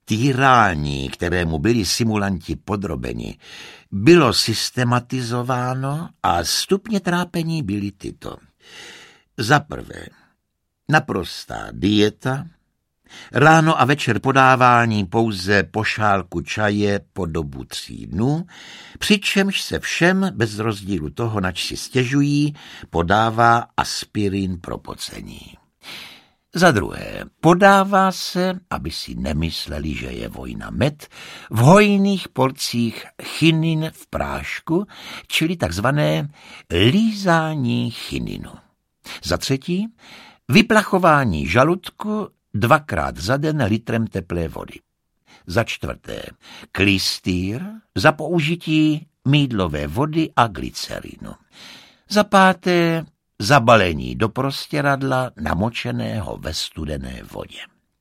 Týrání, kterému byli simulanti podrobeni, bylo systematizováno a stupně trápení byly tyto. Za prvé, naprostá dieta, ráno a večer podávání pouze po šálku čaje po dobu 3 dnů, přičemž se všem, bez rozdílu toho, nač si stěžují, podává aspirin pro pocení. Za druhé, podává se, aby si nemysleli, že je vojna med, v hojných porcích chinin v prášku, čili takzvané lízání chininu. Za třetí, vyplachování žaludku 2krát za den litrem teplé vody. Za čtvrté, klystýr za použití mýdlové vody a glycerinu. Za páté, zabalení do prostěradla namočeného ve studené vodě.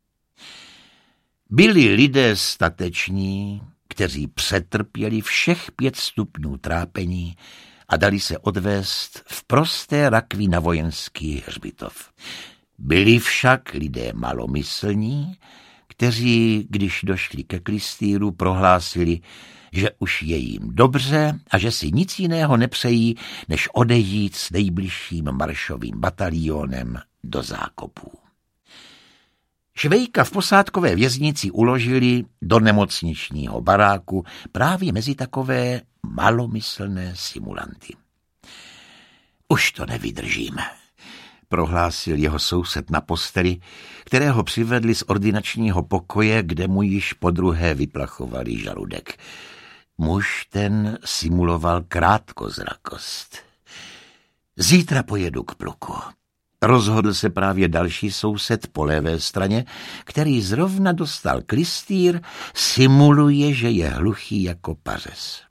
Byli lidé stateční, kteří přetrpěli všech 5 stupňů trápení a dali se odvést v prosté rakvi na vojenský hřbitov. Byli však lidé malomyslní, kteří, když došli ke klystýru, prohlásili, že už je jim dobře a že si nic jiného nepřejí, než odejít s nejbližším maršovým batalionem do zákopů. Švejka v posádkové věznici uložili do nemocničního baráku právě mezi takové malomyslné simulanty. Už to nevydržíme, prohlásil jeho soused na posteli, kterého přivedli z ordinačního pokoje, kde mu již podruhé vyplachovali žaludek. Muž ten simuloval krátkozrakost. Zítra pojedu k pluku. Rozhodl se právě další soused po levé straně, který zrovna dostal klystýr, simuluje, že je hluchý jako pařez.